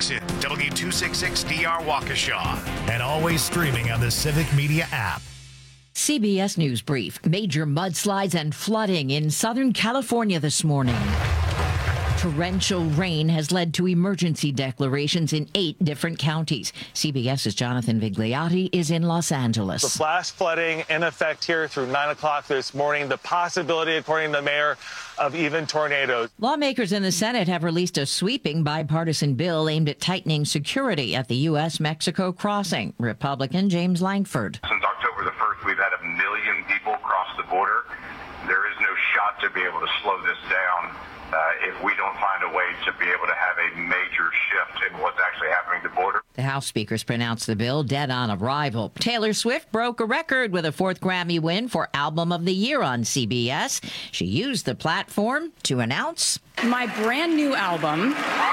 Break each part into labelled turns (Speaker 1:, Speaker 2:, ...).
Speaker 1: Jackson, W266DR Waukesha, and always streaming on the Civic Media app.
Speaker 2: CBS News Brief. Major mudslides and flooding in Southern California this morning. Torrential rain has led to emergency declarations in 8 different counties. CBS's Jonathan Vigliotti is in Los Angeles.
Speaker 3: The flash flooding in effect here through 9 o'clock this morning. The possibility, according to the mayor, of even tornadoes.
Speaker 2: Lawmakers in the Senate have released a sweeping bipartisan bill aimed at tightening security at the U.S.-Mexico crossing. Republican James Lankford.
Speaker 4: Since October the 1st, we've had 1 million people cross the border. There is no shot to be able to slow this down if we don't find a way to be able to have a major shift in what's actually happening at the border.
Speaker 2: The House speakers pronounced the bill dead on arrival. Taylor Swift broke a record with a 4th Grammy win for Album of the Year on CBS. She used the platform to announce,
Speaker 5: "My brand new album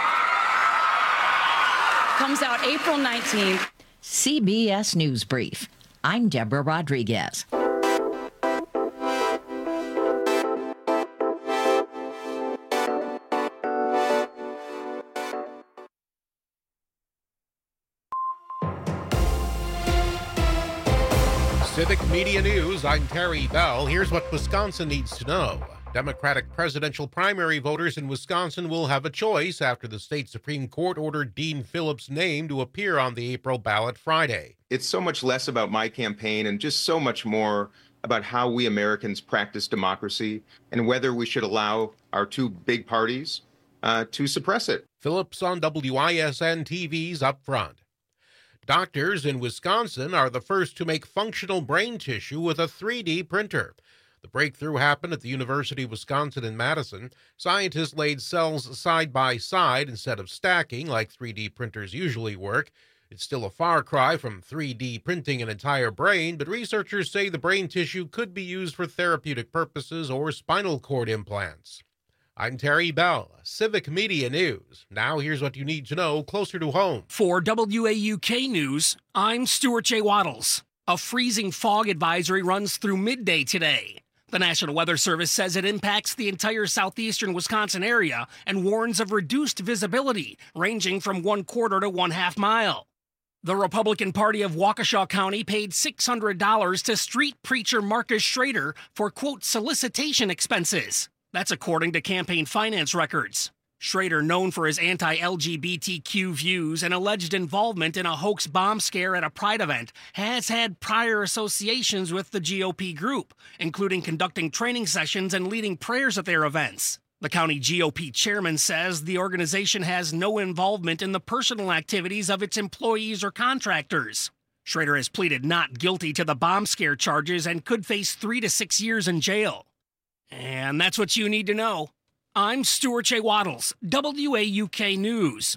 Speaker 5: comes out April 19th.
Speaker 2: CBS News Brief. I'm Deborah Rodriguez.
Speaker 6: Civic Media News, I'm Terry Bell. Here's what Wisconsin needs to know. Democratic presidential primary voters in Wisconsin will have a choice after the state Supreme Court ordered Dean Phillips' name to appear on the April ballot Friday.
Speaker 7: It's so much less about my campaign and just so much more about how we Americans practice democracy and whether we should allow our 2 big parties to suppress it.
Speaker 6: Phillips on WISN TV's Up Front. Doctors in Wisconsin are the first to make functional brain tissue with a 3D printer. The breakthrough happened at the University of Wisconsin in Madison. Scientists laid cells side by side instead of stacking like 3D printers usually work. It's still a far cry from 3D printing an entire brain, but researchers say the brain tissue could be used for therapeutic purposes or spinal cord implants. I'm Terry Bell, Civic Media News. Now here's what you need to know closer to home.
Speaker 8: For WAUK News, I'm Stuart J. Waddles. A freezing fog advisory runs through midday today. The National Weather Service says it impacts the entire southeastern Wisconsin area and warns of reduced visibility, ranging from 1/4 to 1/2 mile. The Republican Party of Waukesha County paid $600 to street preacher Marcus Schrader for, quote, solicitation expenses. That's according to campaign finance records. Schrader, known for his anti-LGBTQ views and alleged involvement in a hoax bomb scare at a Pride event, has had prior associations with the GOP group, including conducting training sessions and leading prayers at their events. The county GOP chairman says the organization has no involvement in the personal activities of its employees or contractors. Schrader has pleaded not guilty to the bomb scare charges and could face 3 to 6 years in jail. And that's what you need to know. I'm Stuart J. Waddles, WAUK News.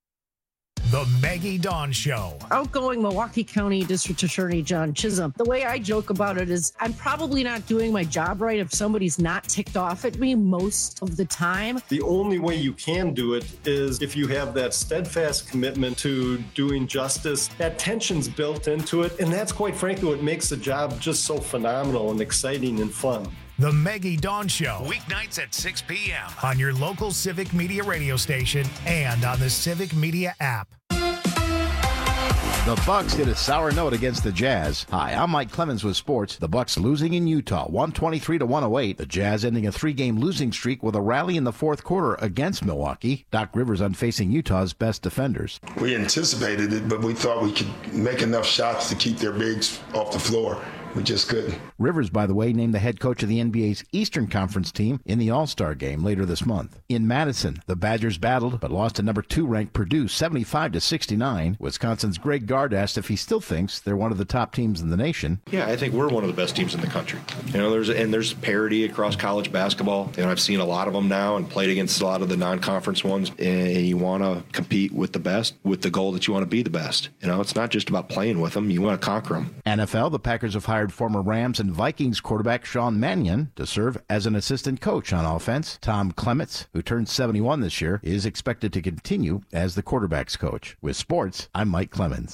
Speaker 1: The Maggie Dawn Show.
Speaker 9: Outgoing Milwaukee County District Attorney John Chisholm. The way I joke about it is I'm probably not doing my job right if somebody's not ticked off at me most of the time.
Speaker 10: The only way you can do it is if you have that steadfast commitment to doing justice. That tension's built into it, and that's quite frankly what makes the job just so phenomenal and exciting and fun.
Speaker 1: The Maggie Dawn Show. Weeknights at 6 p.m. on your local Civic Media radio station and on the Civic Media app.
Speaker 11: The Bucks hit a sour note against the Jazz. Hi, I'm Mike Clemens with sports. The Bucks losing in Utah, 123-108. The Jazz ending a 3-game losing streak with a rally in the 4th quarter against Milwaukee. Doc Rivers unfacing Utah's best defenders.
Speaker 12: We anticipated it, but we thought we could make enough shots to keep their bigs off the floor. We just couldn't.
Speaker 11: Rivers, by the way, named the head coach of the NBA's Eastern Conference team in the All-Star game later this month. In Madison, the Badgers battled but lost to number 2 ranked Purdue 75-69. Wisconsin's Greg Gard asked if he still thinks they're one of the top teams in the nation.
Speaker 13: Yeah, I think we're one of the best teams in the country. You know, there's parity across college basketball. You know, I've seen a lot of them now and played against a lot of the non-conference ones. And you want to compete with the best with the goal that you want to be the best. You know, it's not just about playing with them. You want to conquer them.
Speaker 11: NFL, the Packers have hired former Rams and Vikings quarterback Sean Mannion to serve as an assistant coach on offense. Tom Clements, who turned 71 this year, is expected to continue as the quarterback's coach. With sports, I'm Mike Clemens.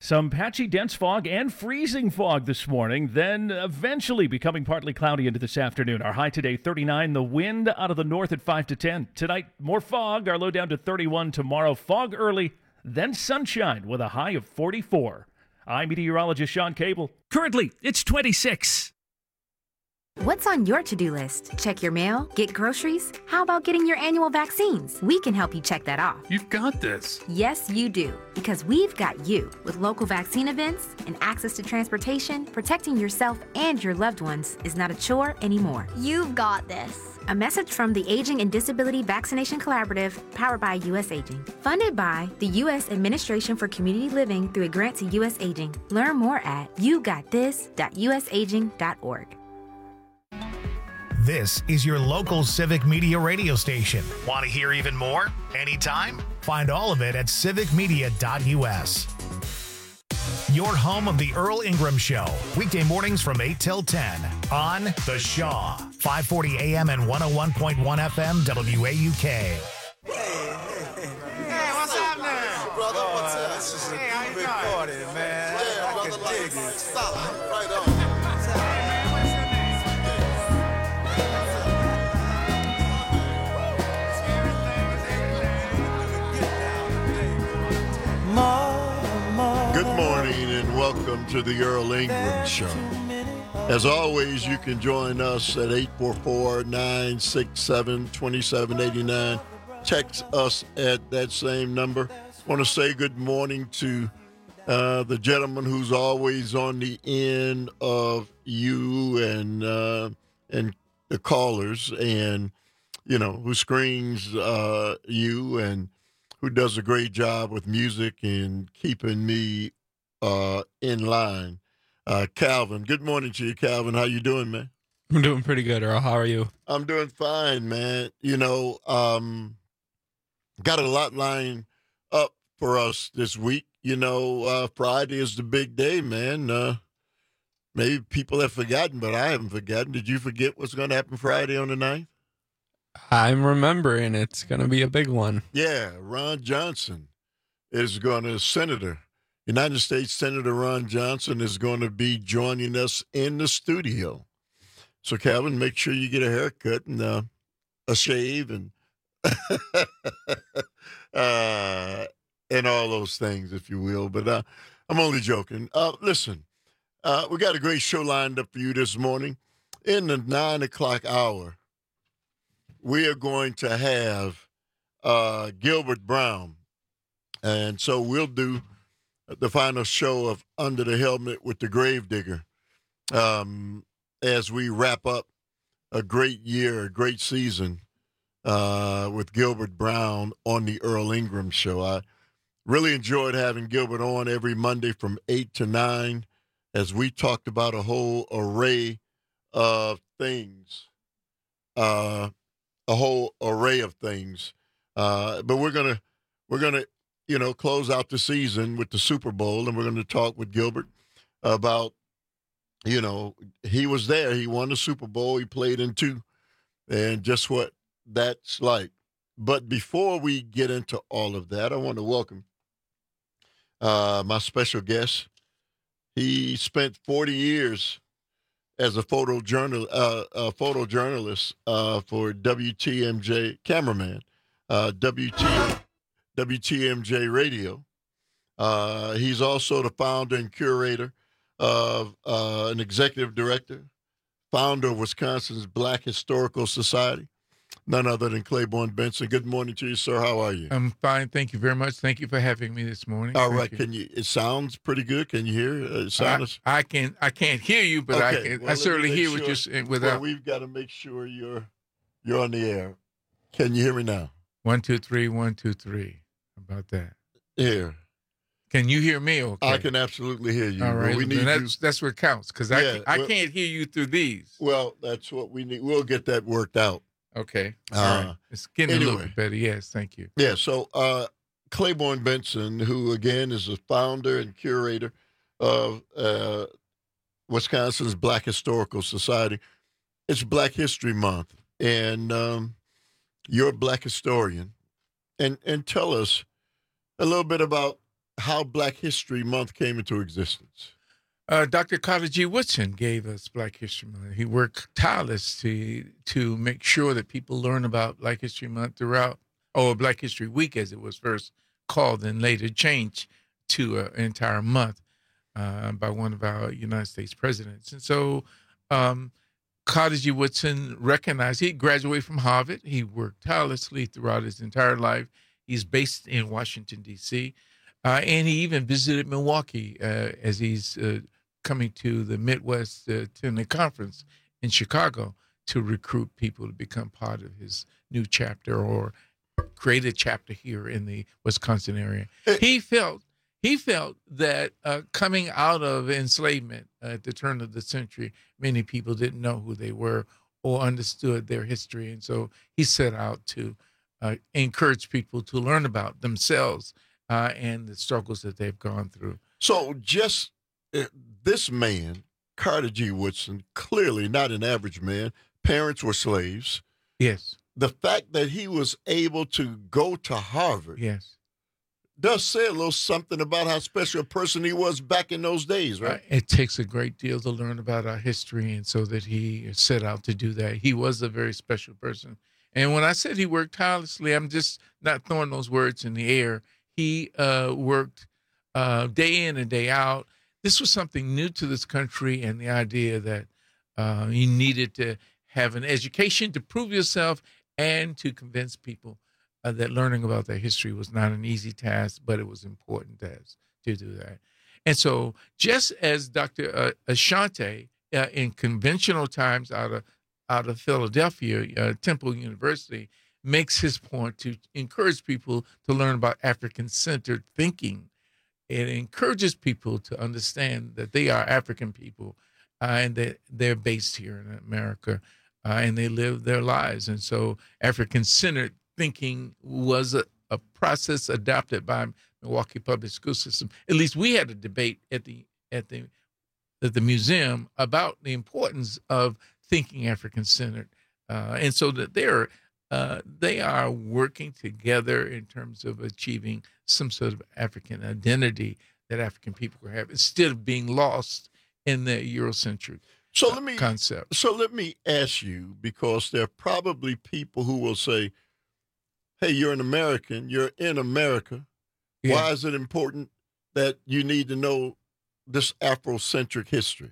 Speaker 14: Some patchy dense fog and freezing fog this morning, then eventually becoming partly cloudy into this afternoon. Our high today, 39. The wind out of the north at 5 to 10. Tonight, more fog. Our low down to 31. Tomorrow, fog early, then sunshine with a high of 44. I'm meteorologist Sean Cable.
Speaker 8: Currently, it's 26.
Speaker 15: What's on your to-do list? Check your mail? Get groceries? How about getting your annual vaccines? We can help you check that off.
Speaker 16: You've got this.
Speaker 15: Yes, you do. Because we've got you. With local vaccine events and access to transportation, protecting yourself and your loved ones is not a chore anymore.
Speaker 17: You've got this.
Speaker 15: A message from the Aging and Disability Vaccination Collaborative, powered by U.S. Aging. Funded by the U.S. Administration for Community Living through a grant to U.S. Aging. Learn more at yougotthis.usaging.org.
Speaker 1: This is your local Civic Media radio station. Want to hear even more? Anytime? Find all of it at civicmedia.us. Your home of the Earl Ingram Show. Weekday mornings from 8 till 10 on The Shaw. 540 AM and 101.1 FM WAUK.
Speaker 18: Hey, what's happening? Brother, what's up? This is a big party, man. Yeah, I can dig it. Solid. Right on.
Speaker 19: Good morning and welcome to the Earl Ingram Show. As always, you can join us at 844-967-2789. Text us at that same number. I want to say good morning to the gentleman who's always on the end of you and the callers, and who screens you and who does a great job with music and keeping me in line. Calvin, good morning to you, Calvin. How you doing, man?
Speaker 20: I'm doing pretty good, Earl. How are you?
Speaker 19: I'm doing fine, man. Got a lot lined up for us this week. Friday is the big day, man. Maybe people have forgotten, but I haven't forgotten. Did you forget what's going to happen Friday on the 9th?
Speaker 20: I'm remembering. It's going to be a big one.
Speaker 19: Yeah, Ron Johnson is going to, United States Senator Ron Johnson is going to be joining us in the studio. So, Calvin, make sure you get a haircut and a shave and and all those things, if you will. But I'm only joking. Listen, we got a great show lined up for you this morning. In the 9 o'clock hour, we are going to have Gilbert Brown. And so we'll do the final show of Under the Helmet with the Gravedigger as we wrap up a great year, a great season with Gilbert Brown on the Earl Ingram Show. I really enjoyed having Gilbert on every Monday from 8 to 9 as we talked about a whole array of things. But we're gonna close out the season with the Super Bowl, and we're gonna talk with Gilbert about, he was there, he won the Super Bowl, he played in 2, and just what that's like. But before we get into all of that, I want to welcome my special guest. He spent 40 years as a photojournalist for WTMJ cameraman, WTMJ Radio. He's also the founder and curator of an executive director, founder of Wisconsin's Black Historical Society, none other than Claiborne Benson. Good morning to you, sir. How are you?
Speaker 16: I'm fine. Thank you very much. Thank you for having me this morning.
Speaker 19: All right. It sounds pretty good. Can you hear it?
Speaker 16: I can't hear you, but okay. I can. Well, I certainly hear what you're saying. Well,
Speaker 19: we've got to make sure you're on the air. Can you hear me now?
Speaker 16: 1, 2, 3, 1, 2, 3. How about that?
Speaker 19: Here.
Speaker 16: Can you hear me? Okay.
Speaker 19: I can absolutely hear you.
Speaker 16: All right. That's what counts, because I can't hear you through these.
Speaker 19: Well, that's what we need. We'll get that worked out.
Speaker 16: Okay. All right. It's getting a little bit better. Yes, thank you.
Speaker 19: Yeah, so Claiborne Benson, who, again, is the founder and curator of Wisconsin's Black Historical Society. It's Black History Month, and you're a Black historian. And tell us a little bit about how Black History Month came into existence?
Speaker 16: Dr. Carter G. Woodson gave us Black History Month. He worked tirelessly to make sure that people learn about Black History Month throughout, or Black History Week as it was first called and later changed to an entire month by one of our United States presidents. And so Carter G. Woodson recognized, he graduated from Harvard. He worked tirelessly throughout his entire life. He's based in Washington, D.C., and he even visited Milwaukee as he's coming to the Midwest to attend a conference in Chicago to recruit people to become part of his new chapter or create a chapter here in the Wisconsin area. He felt that coming out of enslavement at the turn of the century, many people didn't know who they were or understood their history. And so he set out to encourage people to learn about themselves and the struggles that they've gone through.
Speaker 19: So just this man, Carter G. Woodson, clearly not an average man. Parents were slaves.
Speaker 16: Yes.
Speaker 19: The fact that he was able to go to Harvard.
Speaker 16: Yes.
Speaker 19: Does say a little something about how special a person he was back in those days, right?
Speaker 16: It takes a great deal to learn about our history, and so that he set out to do that. He was a very special person. And when I said he worked tirelessly, I'm just not throwing those words in the air. He worked day in and day out. This was something new to this country, and the idea that you needed to have an education to prove yourself and to convince people that learning about their history was not an easy task, but it was important to do that. And so just as Dr. Asante in conventional times out of Philadelphia, Temple University, makes his point to encourage people to learn about African-centered thinking. It encourages people to understand that they are African people and that they're based here in America and they live their lives. And so African-centered thinking was a process adopted by Milwaukee Public School System. At least we had a debate at the museum about the importance of thinking African-centered. And so that they are working together in terms of achieving some sort of African identity that African people can have instead of being lost in the Eurocentric concept.
Speaker 19: So let me ask you, because there are probably people who will say, hey, you're an American, you're in America. Yeah. Why is it important that you need to know this Afrocentric history?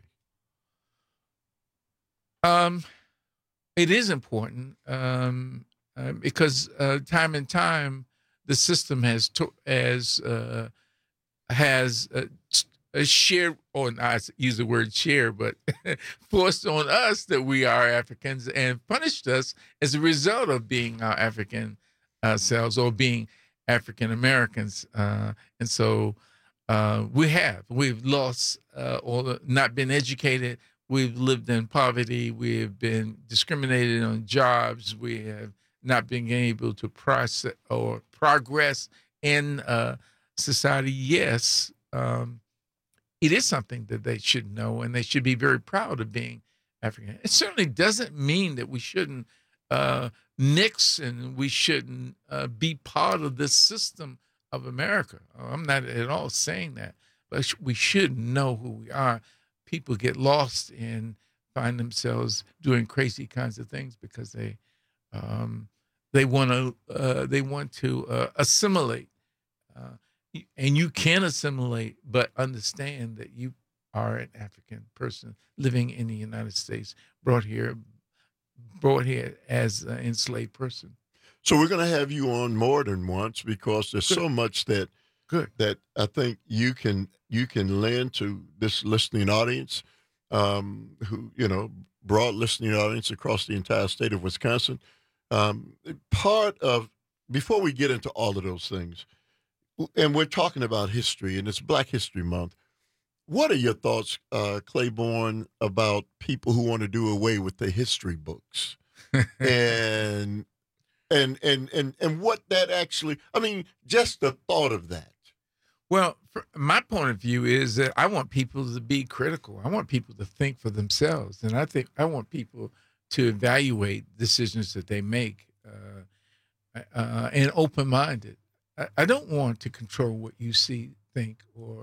Speaker 16: It is important because time and time the system has shared, or not use the word share, but forced on us that we are Africans and punished us as a result of being our African selves or being African Americans. And so we've lost or not been educated. We've lived in poverty. We have been discriminated on jobs. We have not been able to process or progress in society. Yes, it is something that they should know, and they should be very proud of being African. It certainly doesn't mean that we shouldn't mix and we shouldn't be part of this system of America. I'm not at all saying that, but we should know who we are. People get lost and find themselves doing crazy kinds of things because they want to assimilate, and you can assimilate, but understand that you are an African person living in the United States, brought here as an enslaved person.
Speaker 19: So we're going to have you on more than once because there's so much that I think you can lend to this listening audience, who, broad listening audience across the entire state of Wisconsin. Before we get into all of those things, and we're talking about history, and it's Black History Month, what are your thoughts, Claiborne, about people who want to do away with the history books? and what that actually, just the thought of that.
Speaker 16: Well, my point of view is that I want people to be critical. I want people to think for themselves. And I want people to evaluate decisions that they make and open-minded. I don't want to control what you see, think,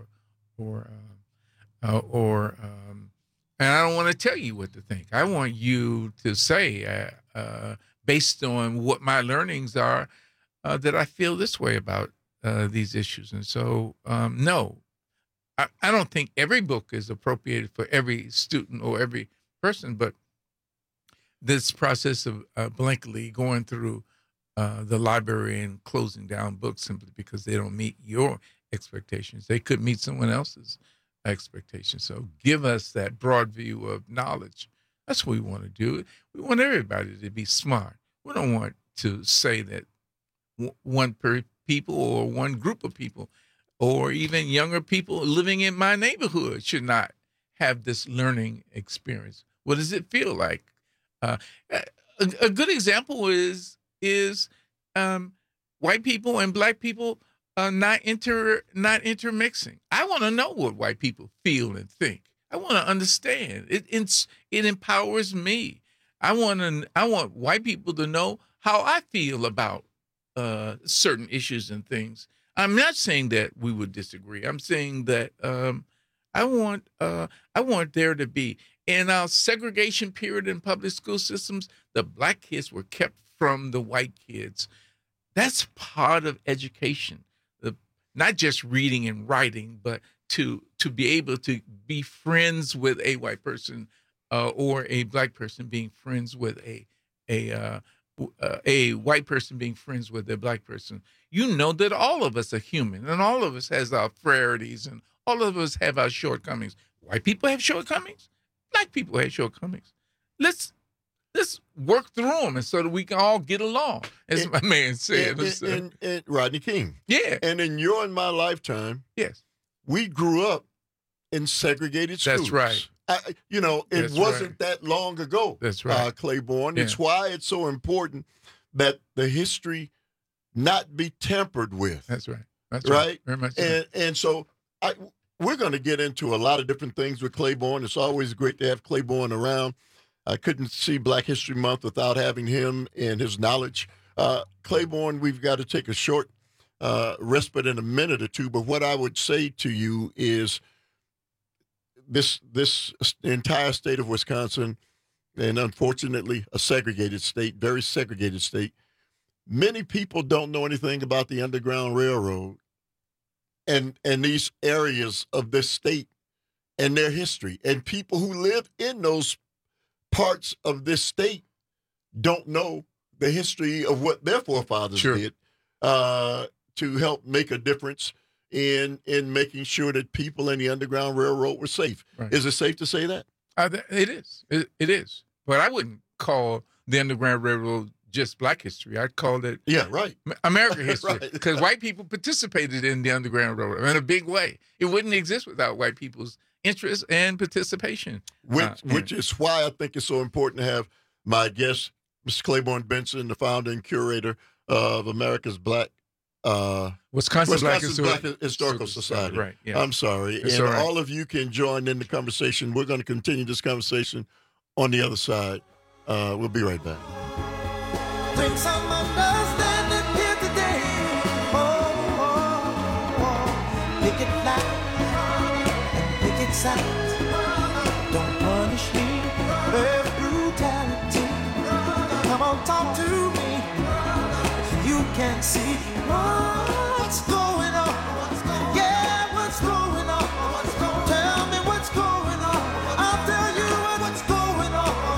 Speaker 16: and I don't want to tell you what to think. I want you to say, based on what my learnings are, that I feel this way about these issues. And so, no, I don't think every book is appropriated for every student or every person, but this process of blankly going through the library and closing down books simply because they don't meet your expectations. They could meet someone else's expectations. So give us that broad view of knowledge. That's what we want to do. We want everybody to be smart. We don't want to say that one people or one group of people or even younger people living in my neighborhood should not have this learning experience. What does it feel like? A good example is white people and black people not intermixing. I want to know what white people feel and think. I want to understand. It empowers me. I want white people to know how I feel about certain issues and things. I'm not saying that we would disagree. I'm saying that I want there to be, in our segregation period in public school systems, the black kids were kept from the white kids. That's part of education, not just reading and writing, but to be able to be friends with a white person or a black person being friends with a white person being friends with a black person. You know that all of us are human and all of us has our frailties and all of us have our shortcomings. White people have shortcomings. Black people have shortcomings. Let's work through them and so that we can all get along, as my man said.
Speaker 19: And Rodney King.
Speaker 16: Yeah.
Speaker 19: And in your and my lifetime,
Speaker 16: yes,
Speaker 19: we grew up in segregated schools.
Speaker 16: That's right.
Speaker 19: It wasn't that long ago.
Speaker 16: That's right.
Speaker 19: Claiborne.
Speaker 16: Yeah.
Speaker 19: It's why it's so important that the history not be tampered with.
Speaker 16: That's right. That's
Speaker 19: right.
Speaker 16: Very much so.
Speaker 19: And so we're going to get into a lot of different things with Claiborne. It's always great to have Claiborne around. I couldn't see Black History Month without having him and his knowledge. Claiborne, we've got to take a short respite in a minute or two, but what I would say to you is this entire state of Wisconsin, and unfortunately a segregated state, very segregated state, many people don't know anything about the Underground Railroad and these areas of this state and their history. And people who live in those parts of this state don't know the history of what their forefathers did to help make a difference in making sure that people in the Underground Railroad were safe. Right. Is it safe to say that?
Speaker 16: It is. It is. But I wouldn't call the Underground Railroad just Black history. I'd call it American history, because white people participated in the Underground Railroad in a big way. It wouldn't exist without white people's interest and participation.
Speaker 19: Which is why I think it's so important to have my guest, Mr. Claiborne Benson, the founder and curator of America's
Speaker 16: Wisconsin Black
Speaker 19: Historical Society.
Speaker 16: Right. Yeah.
Speaker 19: I'm sorry.
Speaker 16: It's
Speaker 19: and
Speaker 16: all right.
Speaker 19: all of you can join in the conversation. We're going to continue this conversation on the other side. We'll be right back.
Speaker 18: Bring some understanding here today. Pick it loud and pick it sound. Don't punish me with brutality. Come on, talk to me. You can see what's going on. Yeah, what's going on? Tell me what's going on. I'll tell you what's going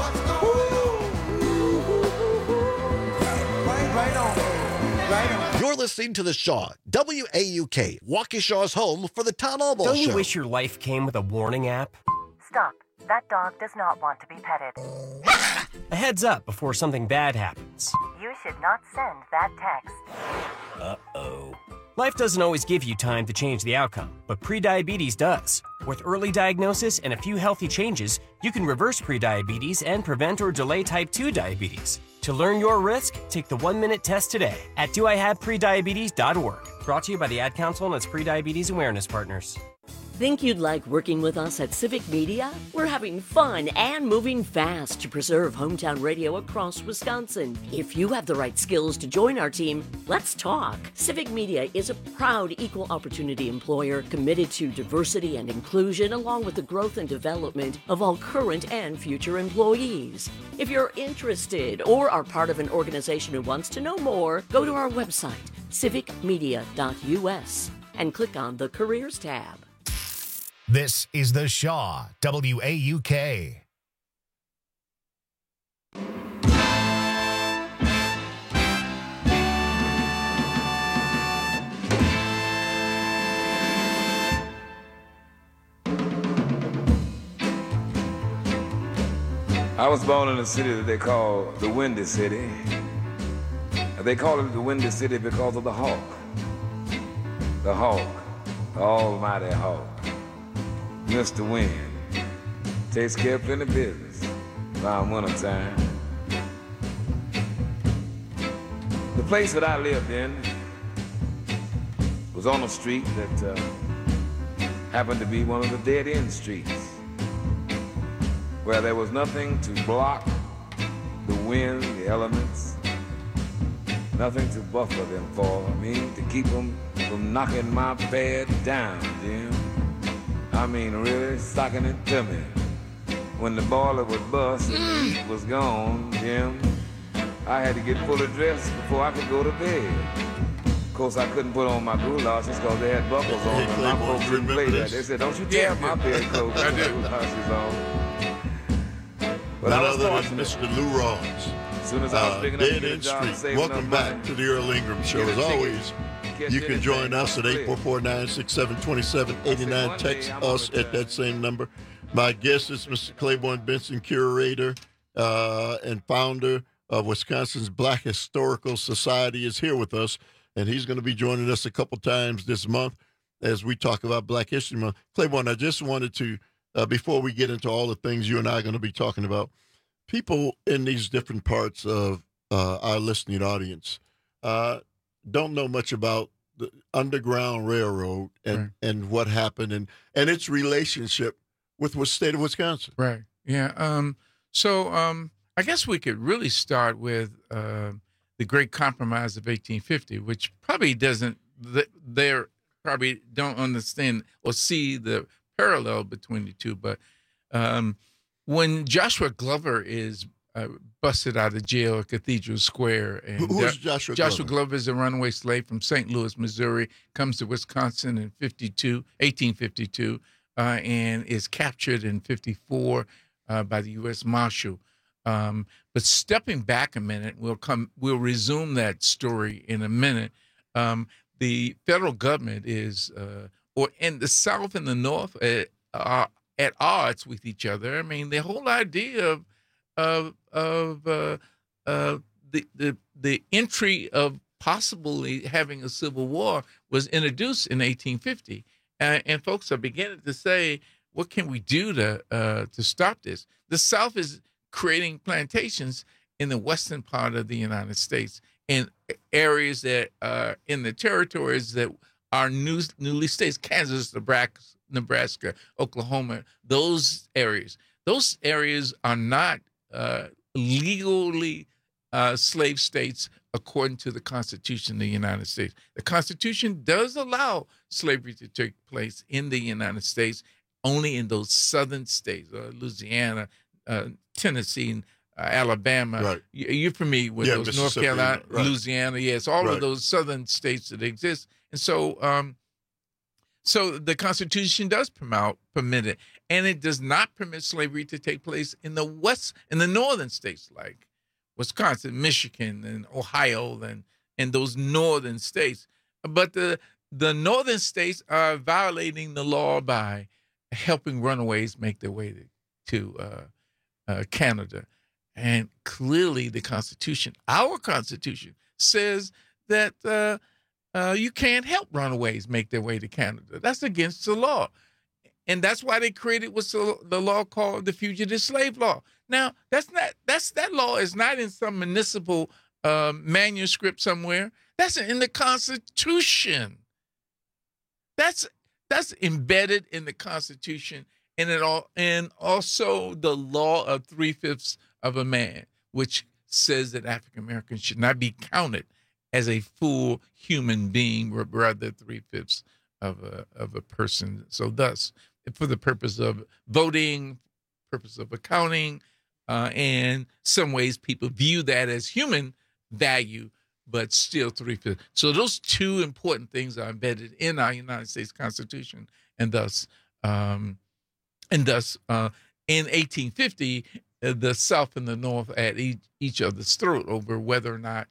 Speaker 18: on. Right on. Right on.
Speaker 17: You're listening to The Shaw, WAUK, Waukesha's home for the Tom Albaugh Show.
Speaker 21: Don't you wish your life came with a warning app?
Speaker 22: Stop. That dog does not want to be petted.
Speaker 21: A heads up before something bad happens.
Speaker 22: You should not send that text.
Speaker 21: Uh-oh. Life doesn't always give you time to change the outcome, but prediabetes does. With early diagnosis and a few healthy changes, you can reverse prediabetes and prevent or delay type 2 diabetes. To learn your risk, take the 1-minute test today at doihaveprediabetes.org. Brought to you by the Ad Council and its prediabetes awareness partners.
Speaker 3: Think you'd like working with us at Civic Media? We're having fun and moving fast to preserve hometown radio across Wisconsin. If you have the right skills to join our team, let's talk. Civic Media is a proud equal opportunity employer committed to diversity and inclusion, along with the growth and development of all current and future employees. If you're interested or are part of an organization who wants to know more, go to our website, civicmedia.us, and click on the Careers tab.
Speaker 1: This is the Shaw, WAUK.
Speaker 4: I was born in a city that they call the Windy City. They call it the Windy City because of the hawk. The hawk, the almighty hawk. Mr. Wind takes care of plenty of business around wintertime. The place that I lived in was on a street that happened to be one of the dead-end streets, where there was nothing to block the wind, the elements, nothing to buffer them for. I mean, to keep them from knocking my bed down, Jim. I mean, really stocking it to me. When the boiler would bust and the heat was gone, Jim, I had to get fully dressed before I could go to bed. Of course, I couldn't put on my goulashes because they had buckles on them. My folks didn't play that. They said, don't you tear my bed clothes with my goulashes on. But
Speaker 19: none other than Mr. Lou Rawls.
Speaker 4: As soon as I was big enough to get a job,
Speaker 19: Street. Welcome back to the Earl Ingram Show. As always, you can join us at 844-967-2789. Text us at that same number. My guest is Mr. Claiborne Benson, curator and founder of Wisconsin's Black Historical Society, is here with us, and he's going to be joining us a couple times this month as we talk about Black History Month. Claiborne, I just wanted to, before we get into all the things you and I are going to be talking about, people in these different parts of our listening audience don't know much about the Underground Railroad and what happened and its relationship with the state of Wisconsin.
Speaker 16: Right. Yeah. So I guess we could really start with the Great Compromise of 1850, which probably they probably don't understand or see the parallel between the two. But when Joshua Glover is busted out of jail at Cathedral Square. And
Speaker 19: who's Joshua Glover?
Speaker 16: Joshua Glover is a runaway slave from St. Louis, Missouri, comes to Wisconsin in 1852, and is captured in 54 by the U.S. Marshal. But stepping back a minute, we'll resume that story in a minute. The federal government is, or in the South and the North, are at odds with each other. I mean, the whole idea of the entry of possibly having a civil war was introduced in 1850, and folks are beginning to say, "What can we do to stop this?" The South is creating plantations in the western part of the United States, in areas that are in the territories that are newly states: Kansas, Nebraska, Oklahoma. Those areas are not legally slave states according to the Constitution of the United States. The Constitution does allow slavery to take place in the United States only in those southern states, Louisiana, Tennessee, and Alabama.
Speaker 19: Right.
Speaker 16: You're familiar with those, North Carolina, right. Louisiana, yes, all of those southern states that exist. And so so the Constitution does permit it, and it does not permit slavery to take place in the northern states like Wisconsin, Michigan, and Ohio, and those northern states. But the northern states are violating the law by helping runaways make their way to Canada. And clearly the Constitution, our Constitution, says that you can't help runaways make their way to Canada. That's against the law. And that's why they created what's the law called the Fugitive Slave Law. Now, that law is not in some municipal manuscript somewhere. That's in the Constitution. That's That's embedded in the Constitution, and also the law of 3/5 of a man, which says that African Americans should not be counted as a full human being, but rather 3/5 of a person. So thus, for the purpose of voting, purpose of accounting, and some ways people view that as human value, but still 3/5. So those two important things are embedded in our United States Constitution, and thus in 1850, the South and the North at each other's throat over whether or not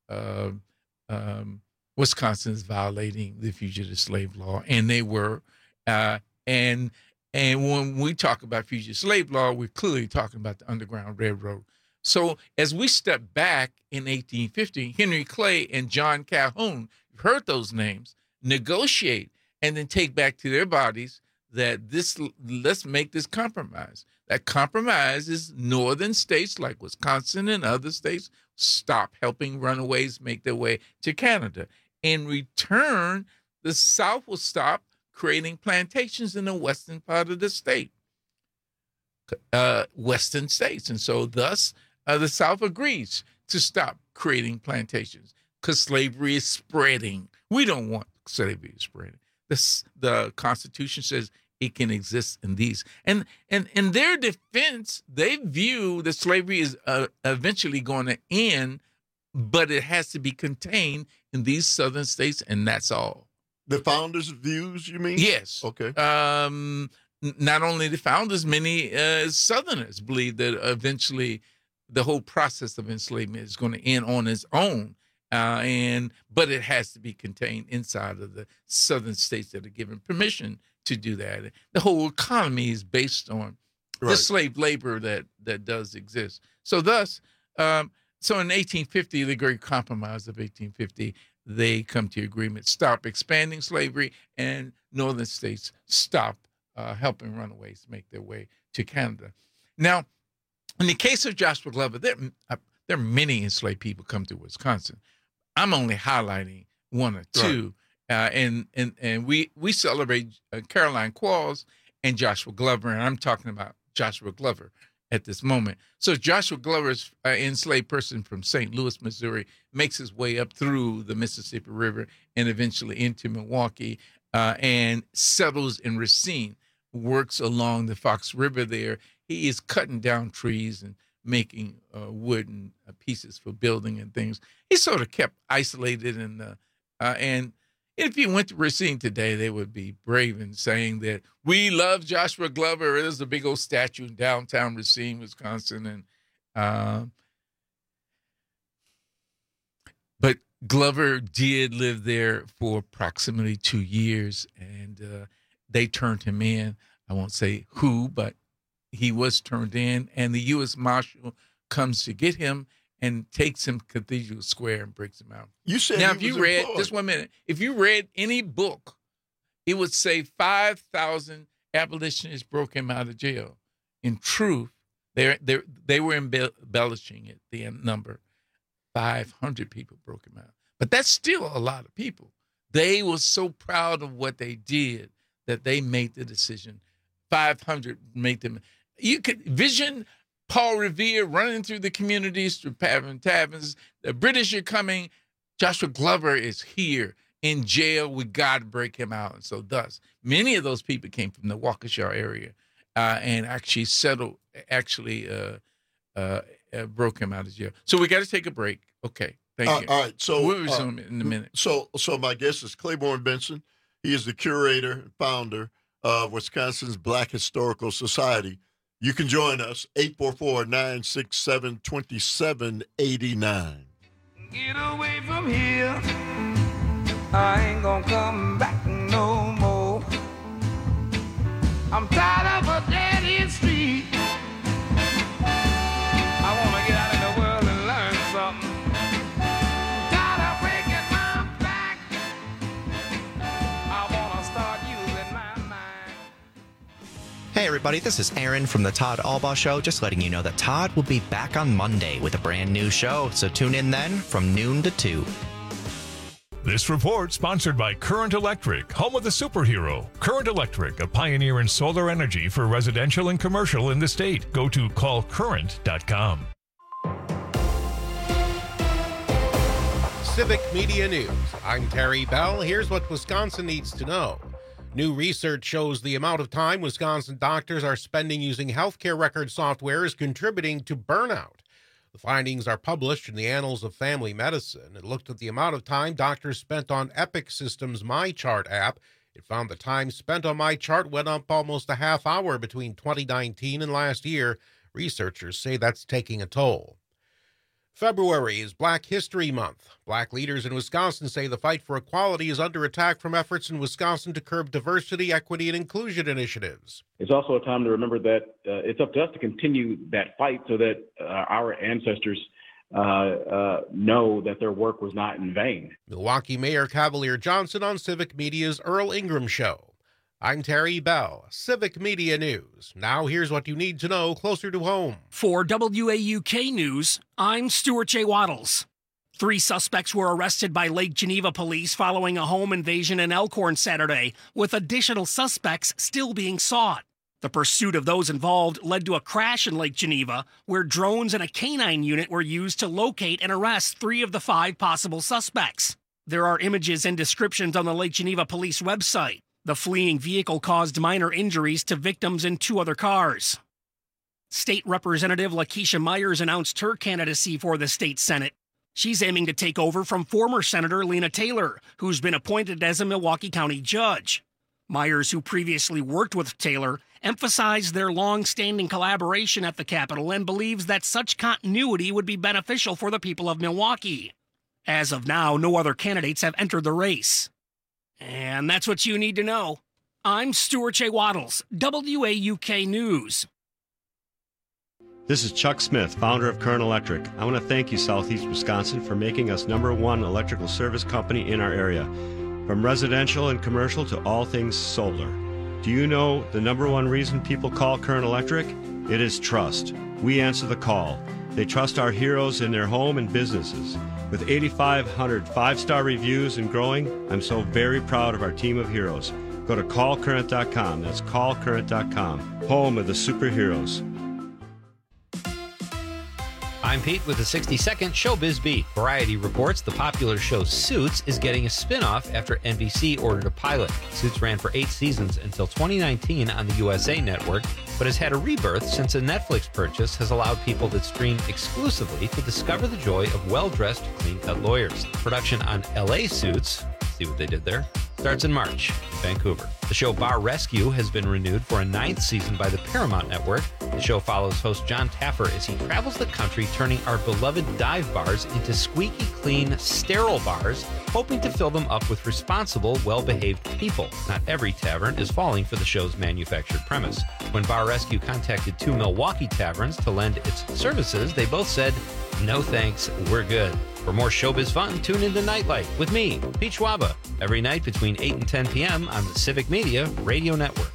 Speaker 16: Wisconsin is violating the fugitive slave law, and they were. And when we talk about fugitive slave law, we're clearly talking about the Underground Railroad. So as we step back in 1850, Henry Clay and John Calhoun, you've heard those names, negotiate and then take back to their bodies that let's make this compromise. That compromise is northern states like Wisconsin and other states stop helping runaways make their way to Canada. In return, the South will stop creating plantations in the western part of the state, western states. And so thus, the South agrees to stop creating plantations because slavery is spreading. We don't want slavery to spread. The Constitution says it can exist in these. And in their defense, they view that slavery is eventually going to end, but it has to be contained in these southern states, and that's all.
Speaker 19: The founders' views, you mean?
Speaker 16: Yes.
Speaker 19: Okay.
Speaker 16: Not only the founders, many Southerners believe that eventually the whole process of enslavement is going to end on its own, but it has to be contained inside of the southern states that are given permission to do that. The whole economy is based on the slave labor that does exist. So thus, so in 1850, the Great Compromise of 1850, they come to agreement, stop expanding slavery, and northern states stop helping runaways make their way to Canada. Now, in the case of Joshua Glover, there are many enslaved people come to Wisconsin. I'm only highlighting one or two, and we celebrate Caroline Qualls and Joshua Glover, and I'm talking about Joshua Glover at this moment. So Joshua Glover's enslaved person from St. Louis, Missouri, makes his way up through the Mississippi River and eventually into Milwaukee and settles in Racine, works along the Fox River there. He is cutting down trees and making wooden pieces for building and things. He sort of kept isolated, and if you went to Racine today, they would be brave in saying that we love Joshua Glover. There's a big old statue in downtown Racine, Wisconsin, but Glover did live there for approximately 2 years, and they turned him in. I won't say who, but he was turned in, and the U.S. Marshal comes to get him and takes him to Cathedral Square and breaks him out.
Speaker 19: You said
Speaker 16: now, if you read, just 1 minute, if you read any book, it would say 5,000 abolitionists broke him out of jail. In truth, they were embellishing it, the number. 500 people broke him out. But that's still a lot of people. They were so proud of what they did that they made the decision. 500 made them. You could vision Paul Revere running through the communities, through taverns. The British are coming. Joshua Glover is here in jail. We got to break him out. And so thus, many of those people came from the Waukesha area and actually settled, broke him out of jail. So we got to take a break. Okay. Thank you.
Speaker 19: All right. So
Speaker 16: we'll resume in a minute.
Speaker 19: So my guest is Claiborne Benson. He is the curator and founder of Wisconsin's Black Historical Society. You can join us, 844-967-2789.
Speaker 18: Get away from here. I ain't gonna come back no more. I'm tired of a dead-end street. I wanna get out in the world and learn something. I'm tired of breaking my back. I wanna start using my mind.
Speaker 2: Hey everybody, this is Aaron from the Todd Albaugh Show, just letting you know that Todd will be back on Monday with a brand new show, so tune in then from noon to 2.
Speaker 5: This report sponsored by Current Electric, home of the superhero. Current Electric, a pioneer in solar energy for residential and commercial in the state. Go to callcurrent.com.
Speaker 6: Civic Media News. I'm Terry Bell. Here's what Wisconsin needs to know. New research shows the amount of time Wisconsin doctors are spending using healthcare record software is contributing to burnout. The findings are published in the Annals of Family Medicine. It looked at the amount of time doctors spent on Epic Systems' MyChart app. It found the time spent on MyChart went up almost a half hour between 2019 and last year. Researchers say that's taking a toll. February is Black History Month. Black leaders in Wisconsin say the fight for equality is under attack from efforts in Wisconsin to curb diversity, equity, and inclusion initiatives.
Speaker 7: It's also a time to remember that it's up to us to continue that fight so that our ancestors know that their work was not in vain.
Speaker 6: Milwaukee Mayor Cavalier Johnson on Civic Media's Earl Ingram Show. I'm Terry Bell, Civic Media News. Now here's what you need to know closer to home.
Speaker 8: For WAUK News, I'm Stuart J. Waddles. 3 suspects were arrested by Lake Geneva police following a home invasion in Elkhorn Saturday, with additional suspects still being sought. The pursuit of those involved led to a crash in Lake Geneva, where drones and a canine unit were used to locate and arrest 3 of the 5 possible suspects. There are images and descriptions on the Lake Geneva police website. The fleeing vehicle caused minor injuries to victims in 2 other cars. State Representative Lakeisha Myers announced her candidacy for the state Senate. She's aiming to take over from former Senator Lena Taylor, who's been appointed as a Milwaukee County judge. Myers, who previously worked with Taylor, emphasized their long-standing collaboration at the Capitol and believes that such continuity would be beneficial for the people of Milwaukee. As of now, no other candidates have entered the race. And that's what you need to know. I'm Stuart J. Waddles, WAUK News.
Speaker 23: This is Chuck Smith, founder of Current Electric. I want to thank you, Southeast Wisconsin, for making us #1 electrical service company in our area. From residential and commercial to all things solar. Do you know the #1 reason people call Current Electric? It is trust. We answer the call. They trust our heroes in their home and businesses. With 8,500 5-star reviews and growing, I'm so very proud of our team of heroes. Go to callcurrent.com. That's callcurrent.com. Home of the superheroes.
Speaker 24: I'm Pete with the 60-second Showbiz Beat. Variety reports the popular show Suits is getting a spin-off after NBC ordered a pilot. Suits ran for 8 seasons until 2019 on the USA Network, but has had a rebirth since a Netflix purchase has allowed people that stream exclusively to discover the joy of well-dressed, clean-cut lawyers. Production on LA Suits, see what they did there, starts in March in Vancouver. The show Bar Rescue has been renewed for a 9th season by the Paramount Network. The show follows host John Taffer as he travels the country turning our beloved dive bars into squeaky clean, sterile bars, hoping to fill them up with responsible, well-behaved people. Not every tavern is falling for the show's manufactured premise. When Bar Rescue contacted 2 Milwaukee taverns to lend its services, they both said, "No thanks, we're good." For more showbiz fun, tune into Nightlight with me, Pete Schwaba, every night between 8 and 10 p.m. on the Civic Media Radio Network.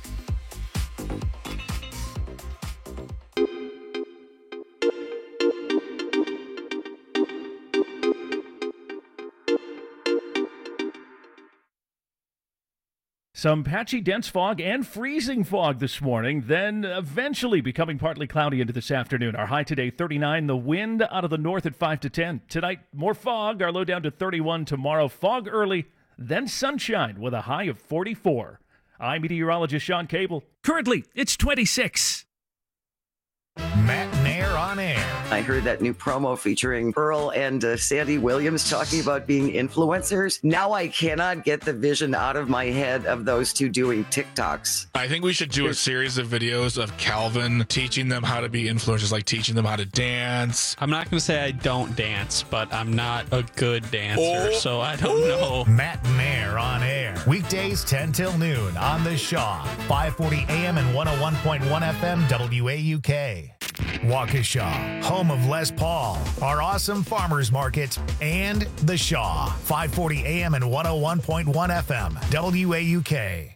Speaker 14: Some patchy dense fog and freezing fog this morning, then eventually becoming partly cloudy into this afternoon. Our high today, 39. The wind out of the north at 5 to 10. Tonight, more fog. Our low down to 31. Tomorrow, fog early, then sunshine with a high of 44. I'm meteorologist Sean Cable.
Speaker 8: Currently, it's 26.
Speaker 1: Matt Nair on air.
Speaker 25: I heard that new promo featuring Earl and Sandy Williams talking about being influencers. Now I cannot get the vision out of my head of those two doing TikToks.
Speaker 26: I think we should do a series of videos of Calvin teaching them how to be influencers, like teaching them how to dance.
Speaker 20: I'm not going to say I don't dance, but I'm not a good dancer, so I don't know.
Speaker 1: Matt Nair on air. Weekdays 10 till noon on The Shaw. 540 AM and 101.1 FM WAUK. Waukesha, home of Les Paul, our awesome farmers market, and The Shaw, 540 AM and 101.1 FM, WAUK.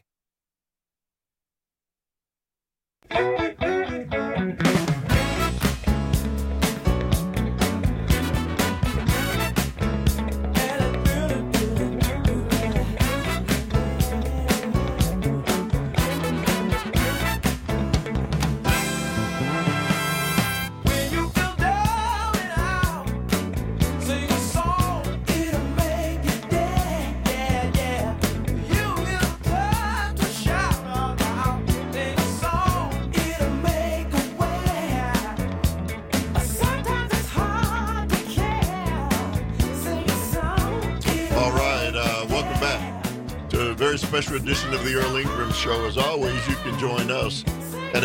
Speaker 19: special edition of the Earl Ingram Show. As always, you can join us at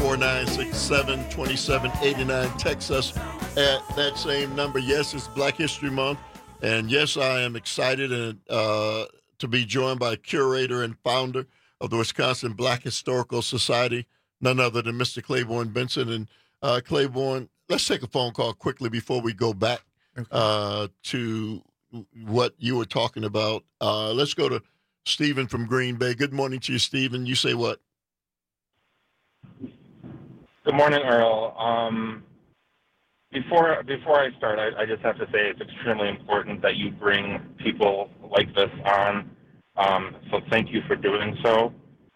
Speaker 19: 844-967-2789. Text us at that same number. Yes, it's Black History Month. And yes, I am excited to be joined by curator and founder of the Wisconsin Black Historical Society, none other than Mr. Claiborne Benson. And Claiborne, let's take a phone call quickly before we go back to what you were talking about. Let's go to Stephen from Green Bay. Good morning to you, Stephen. You say what?
Speaker 9: Good morning, Earl. Before I start, I just have to say it's extremely important that you bring people like this on. So thank you for doing so.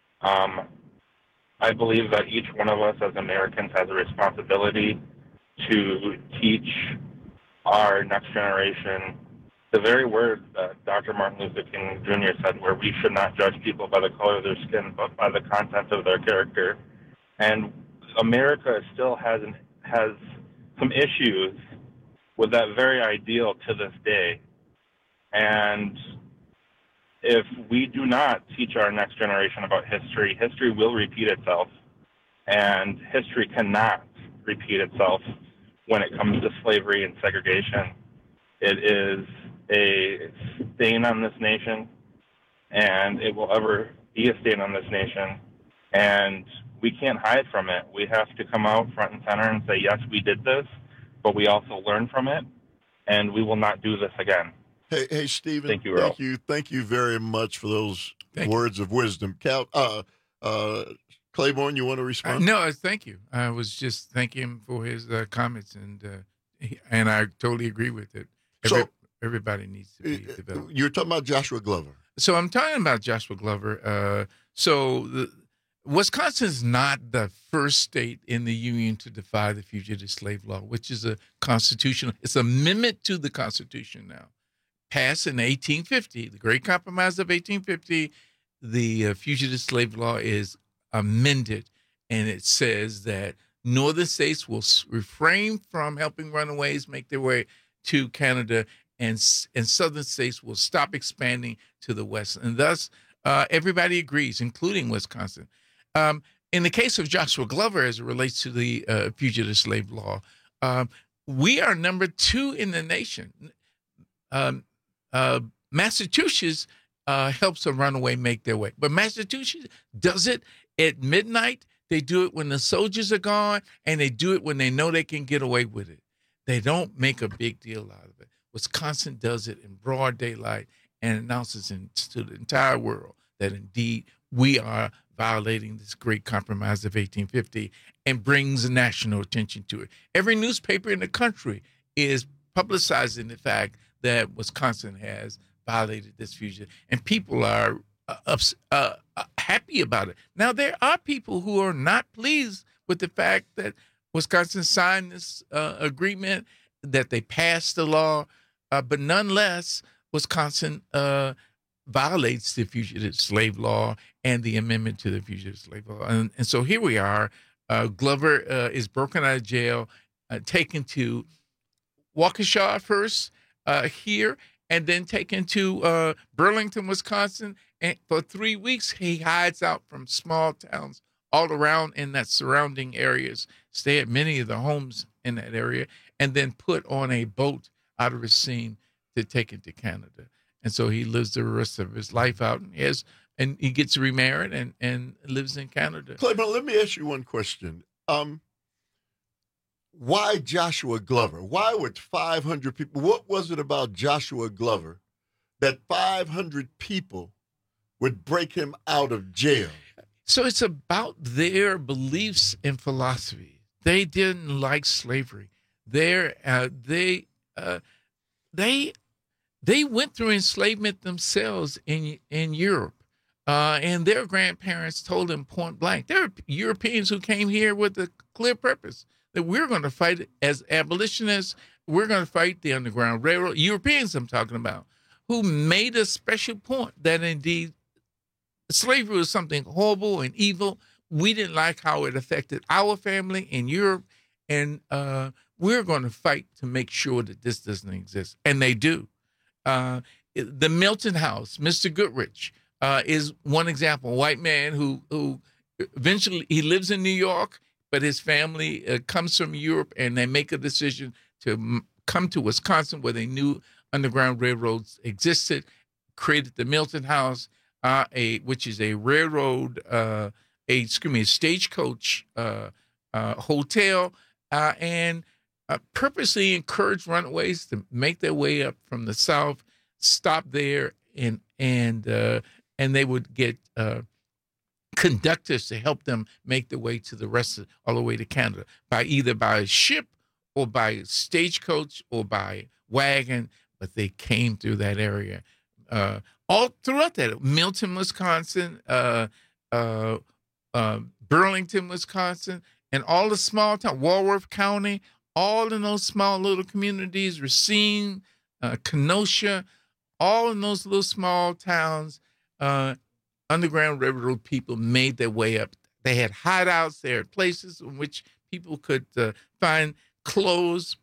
Speaker 9: I believe that each one of us as Americans has a responsibility to teach our next generation the very words that Dr. Martin Luther King Jr. said, where we should not judge people by the color of their skin, but by the content of their character. And America still has some issues with that very ideal to this day. And if we do not teach our next generation about history, history will repeat itself. And history cannot repeat itself when it comes to slavery and segregation. It is a stain on this nation, and it will ever be a stain on this nation. And we can't hide from it. We have to come out front and center and say, yes, we did this, but we also learn from it, and we will not do this again.
Speaker 19: Hey, Stephen.
Speaker 9: Thank you, Earl.
Speaker 19: Thank you very much for those words of wisdom. Claiborne, you want to respond?
Speaker 16: No, thank you. I was just thanking him for his comments, and I totally agree with it. Everybody needs to be developed.
Speaker 19: You're talking about Joshua Glover.
Speaker 16: So I'm talking about Joshua Glover. Wisconsin is not the first state in the Union to defy the fugitive slave law, which is it's an amendment to the Constitution now. Passed in 1850, the Great Compromise of 1850, the fugitive slave law is amended, and it says that northern states will refrain from helping runaways make their way to Canada, and southern states will stop expanding to the west. And thus, everybody agrees, including Wisconsin. In the case of Joshua Glover, as it relates to the fugitive slave law, we are number 2 in the nation. Massachusetts helps a runaway make their way. But Massachusetts does it at midnight. They do it when the soldiers are gone, and they do it when they know they can get away with it. They don't make a big deal out of it. Wisconsin does it in broad daylight and announces to the entire world that indeed we are violating this Great Compromise of 1850 and brings national attention to it. Every newspaper in the country is publicizing the fact that Wisconsin has violated this fugitive, and people are happy about it. Now, there are people who are not pleased with the fact that Wisconsin signed this agreement, that they passed the law, but nonetheless, Wisconsin violates the fugitive slave law and the amendment to the fugitive slave law. And so here we are. Glover is broken out of jail, taken to Waukesha first here, and then taken to Burlington, Wisconsin. And for 3 weeks, he hides out from small towns all around in that surrounding areas, stay at many of the homes in that area, and then put on a boat out of Racine to take it to Canada. And so he lives the rest of his life out, and he gets remarried and lives in Canada.
Speaker 19: Claiborne, let me ask you one question. Why Joshua Glover? Why would 500 people? What was it about Joshua Glover that 500 people would break him out of jail?
Speaker 16: So it's about their beliefs and philosophy. They didn't like slavery. They went through enslavement themselves in Europe, and their grandparents told them point blank. There are Europeans who came here with a clear purpose that we're going to fight as abolitionists. We're going to fight the Underground Railroad. Europeans I'm talking about, who made a special point that indeed slavery was something horrible and evil. We didn't like how it affected our family in Europe, and we're going to fight to make sure that this doesn't exist. And they do. The Milton House, Mr. Goodrich, is one example. A white man who eventually he lives in New York, but his family comes from Europe, and they make a decision to come to Wisconsin, where they knew Underground Railroads existed, created the Milton House, which is a railroad, a stagecoach hotel, and purposely encouraged runaways to make their way up from the South, stop there, and they would get conductors to help them make their way to the rest of, all the way to Canada either by ship or by stagecoach or by wagon, but they came through that area all throughout that. Milton, Wisconsin, Burlington, Wisconsin, and all the small towns, Walworth County, all in those small little communities, Racine, Kenosha, all in those little small towns, Underground Railroad people made their way up. They had hideouts. They had places in which people could find clothes,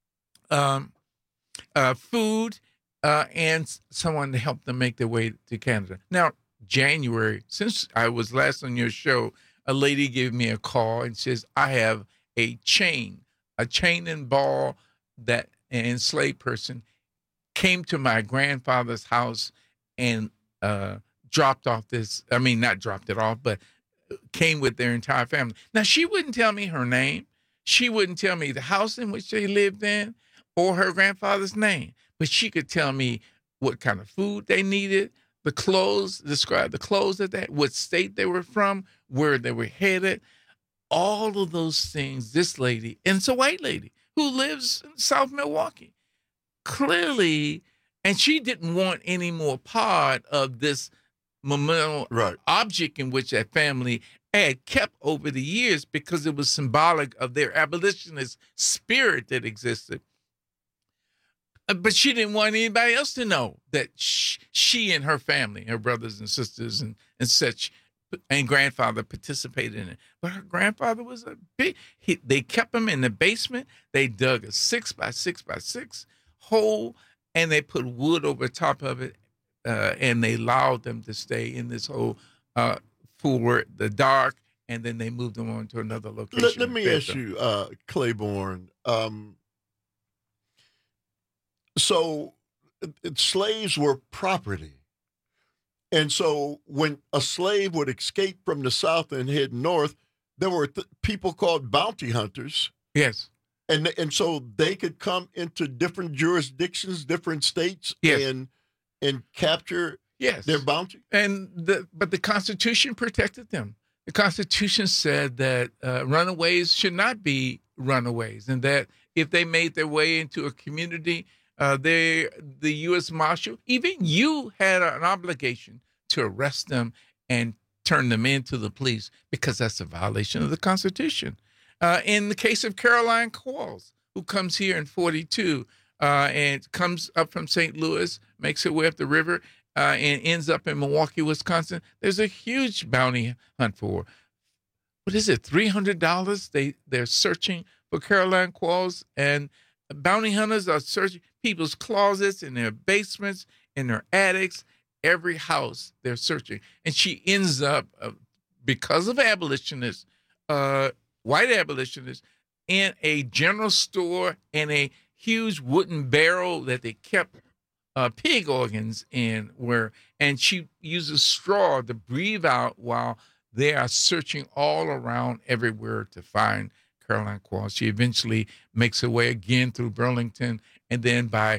Speaker 16: food, and someone to help them make their way to Canada. Now, January, since I was last on your show, a lady gave me a call and says, I have a chain and ball that an enslaved person came to my grandfather's house and dropped off this. I mean, not dropped it off, but came with their entire family. Now, she wouldn't tell me her name. She wouldn't tell me the house in which they lived in or her grandfather's name, but she could tell me what kind of food they needed, the clothes, describe the clothes what state they were from, where they were headed, all of those things. This lady, and it's a white lady who lives in South Milwaukee, clearly, and she didn't want any more part of this memorial object in which that family had kept over the years because it was symbolic of their abolitionist spirit that existed. But she didn't want anybody else to know that she and her family, her brothers and sisters and such, and grandfather participated in it. But her grandfather was they kept him in the basement. They dug a 6x6x6 hole, and they put wood over top of it, and they allowed them to stay in this hole for the dark, and then they moved them on to another location.
Speaker 19: Let me ask you, Claiborne, so slaves were property. And so when a slave would escape from the South and head north, there were people called bounty hunters.
Speaker 16: Yes.
Speaker 19: And so they could come into different jurisdictions, different states, and capture their bounty.
Speaker 16: But the Constitution protected them. The Constitution said that runaways should not be runaways, and that if they made their way into a community, the U.S. Marshal, even you had an obligation to arrest them and turn them into the police because that's a violation of the Constitution. In the case of Caroline Quarles, who comes here in 42 and comes up from St. Louis, makes her way up the river, and ends up in Milwaukee, Wisconsin, there's a huge bounty hunt for her. What is it, $300? They're searching for Caroline Quarles, and bounty hunters are searching people's closets, in their basements, in their attics, every house they're searching. And she ends up, because of abolitionists, white abolitionists, in a general store and a huge wooden barrel that they kept pig organs in, and she uses straw to breathe out while they are searching all around everywhere to find Caroline Quarles. She eventually makes her way again through Burlington and then by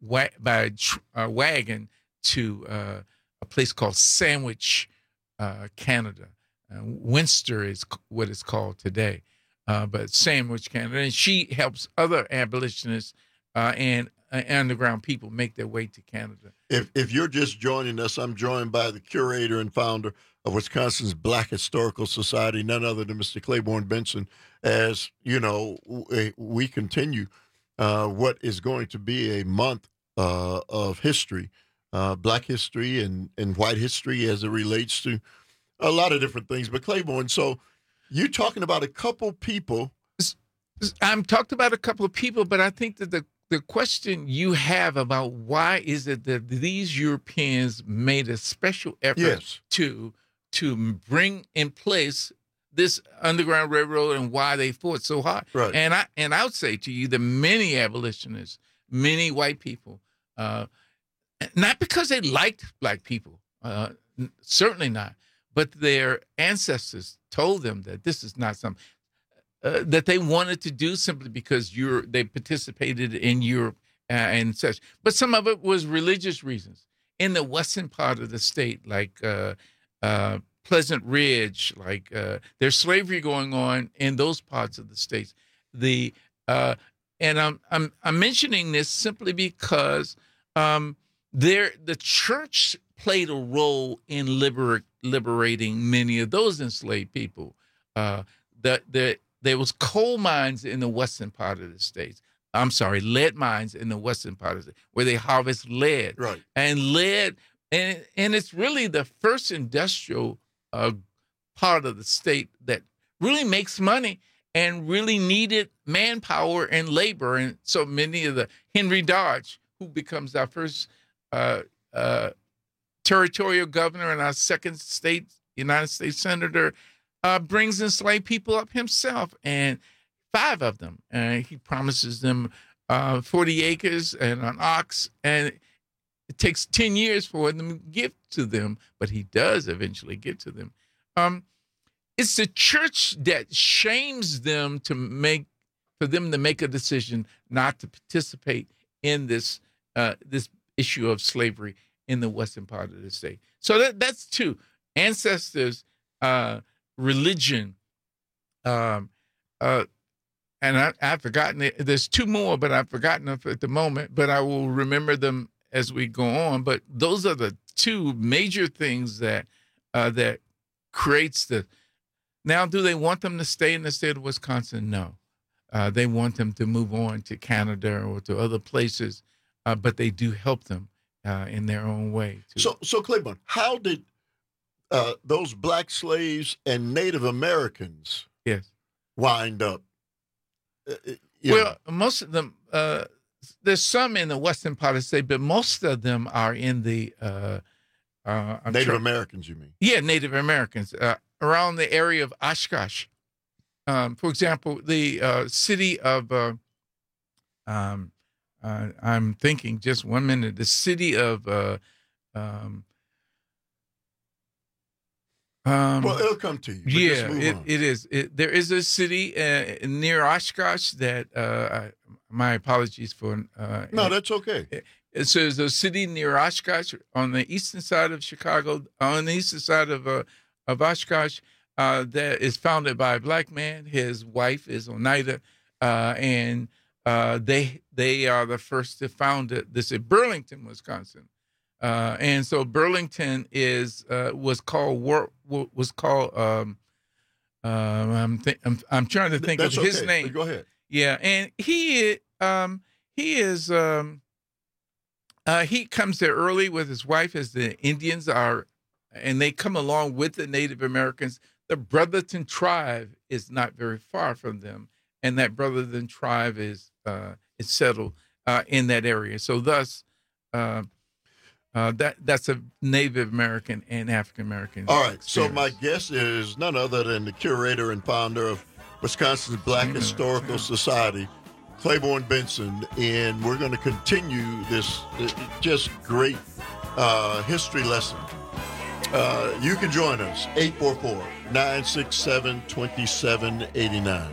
Speaker 16: wagon to a place called Sandwich, Canada. Winster is what it's called today, but Sandwich, Canada. And she helps other abolitionists and underground people make their way to Canada.
Speaker 19: If you're just joining us, I'm joined by the curator and founder of Wisconsin's Black Historical Society, none other than Mr. Claiborne Benson. As you know, we continue what is going to be a month of history, Black history and white history as it relates to a lot of different things. But Claiborne, so you're talking about a couple people.
Speaker 16: I'm talked about a couple of people, but I think that the question you have about why is it that these Europeans made a special effort to bring in place this Underground Railroad and why they fought so hard.
Speaker 19: Right.
Speaker 16: And I would say to you that many abolitionists, many white people, not because they liked black people, certainly not, but their ancestors told them that this is not something that they wanted to do simply because they participated in Europe and such. But some of it was religious reasons. In the western part of the state, like Pleasant Ridge, like there's slavery going on in those parts of the states. And I'm mentioning this simply because the church played a role in liberating many of those enslaved people. There was coal mines in the western part of the states. I'm sorry, lead mines in the western part of it, where they harvest lead.
Speaker 19: Right.
Speaker 16: And lead, and it's really the first industrial part of the state that really makes money and really needed manpower and labor. And so many of the Henry Dodge, who becomes our first territorial governor and our second United States senator, brings enslaved people up himself, and 5 of them. And he promises them 40 acres and an ox, and it takes 10 years for them to give to them, but he does eventually get to them. It's the church that shames them for them to make a decision not to participate in this issue of slavery in the western part of the state. So that's 2. Ancestors, religion, and I've forgotten it. There's 2 more, but I've forgotten them at the moment, but I will remember them as we go on. But those are the 2 major things that creates the. Now, do they want them to stay in the state of Wisconsin? No. They want them to move on to Canada or to other places, but they do help them in their own way. Too.
Speaker 19: So Claiborne, how did those black slaves and Native Americans wind up?
Speaker 16: Most of them, there's some in the western part of the state, but most of them are in the
Speaker 19: Native Americans, you mean?
Speaker 16: Yeah, Native Americans around the area of Oshkosh. For example, the city of I'm thinking just 1 minute. The city of
Speaker 19: well, it'll come to you.
Speaker 16: Yeah, it is. There is a city near Oshkosh that. My apologies for.
Speaker 19: No, that's okay.
Speaker 16: So there's a city near Oshkosh on the eastern side of Chicago, on the eastern side of Oshkosh, that is founded by a black man. His wife is Oneida, and they are the first to found it. This is Burlington, Wisconsin. And so Burlington was called. I'm trying to think of his name.
Speaker 19: Go ahead.
Speaker 16: Yeah, and he comes there early with his wife as the Indians are, and they come along with the Native Americans. The Brotherton tribe is not very far from them, and that Brotherton tribe is settled in that area. So thus. That's a Native American and African American.
Speaker 19: All right. So my guest is none other than the curator and founder of Wisconsin's Black Historical Society, Claiborne Benson, and we're going to continue this just great history lesson. You can join us, 844-967-2789.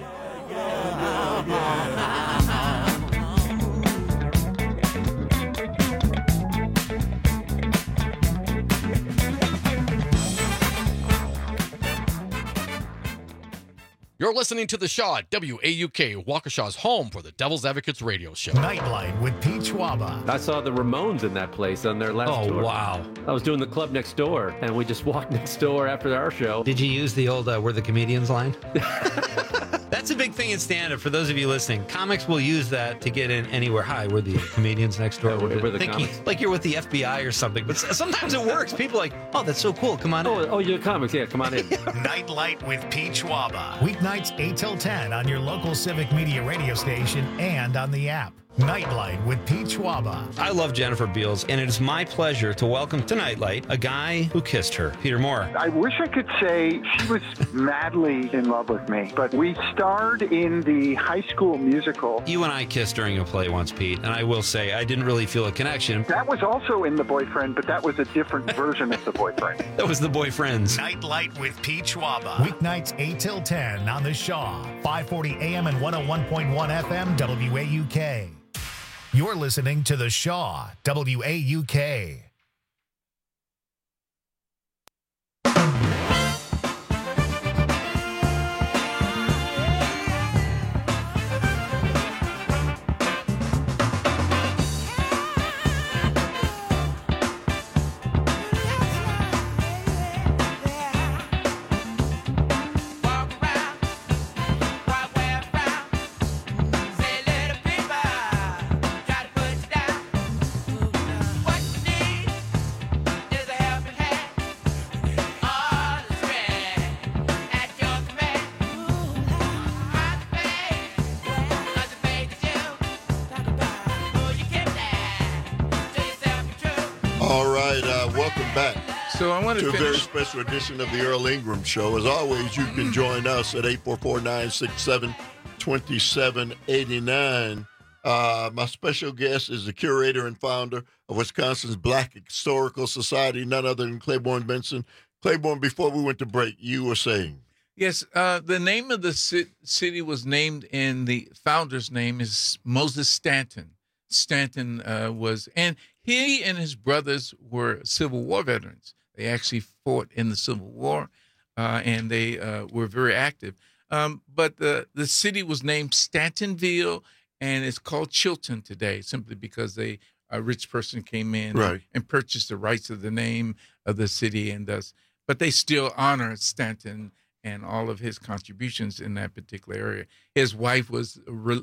Speaker 10: You're listening to The Shaw, WAUK, Waukesha's home for the Devil's Advocates radio show.
Speaker 1: Nightlight with Pete Schwaba.
Speaker 11: I saw the Ramones in that place on their last tour.
Speaker 10: Oh, wow.
Speaker 11: I was doing the club next door, and we just walked next door after our show.
Speaker 24: Did you use the old "We're the Comedians" line? That's a big thing in stand-up. For those of you listening, comics will use that to get in anywhere. Hi, we're the comedians next door.
Speaker 11: We're the comics.
Speaker 24: Like you're with the FBI or something. But sometimes it works. People are like, oh, that's so cool. Come on in.
Speaker 11: Oh, you're comics. Yeah, come on in.
Speaker 1: Nightlight with Pete Schwaba. Weeknights 8 till 10 on your local Civic Media radio station and on the app. Nightlight with Pete Schwaba.
Speaker 24: I love Jennifer Beals, and it is my pleasure to welcome to Nightlight a guy who kissed her. Peter Moore.
Speaker 12: I wish I could say she was madly in love with me, but we starred in the High School Musical.
Speaker 24: You and I kissed during a play once, Pete, and I will say I didn't really feel a connection.
Speaker 12: That was also in The Boyfriend, but that was a different version of The Boyfriend.
Speaker 24: That was The Boyfriends.
Speaker 1: Nightlight with Pete Schwaba. Weeknights 8 till 10 on the Shaw, 540 AM and 101.1 FM WAUK. You're listening to the Shaw, WAUK.
Speaker 19: Welcome back.
Speaker 16: So I want
Speaker 19: to
Speaker 16: to
Speaker 19: a very
Speaker 16: finish.
Speaker 19: special edition of the Earl Ingram Show. As always, you can join us at 844-967-2789. My special guest is the curator and founder of Wisconsin's Black Historical Society, none other than Claiborne Benson. Claiborne, before we went to break, you were saying.
Speaker 16: Yes, the name of the city was named, and the founder's name is Moses Stanton. Stanton and he and his brothers were Civil War veterans. They actually fought in the Civil War, and they were very active. But the city was named Stantonville, and it's called Chilton today, simply because a rich person came in and purchased the rights of the name of the city, and thus. But they still honor Stanton and all of his contributions in that particular area. His wife was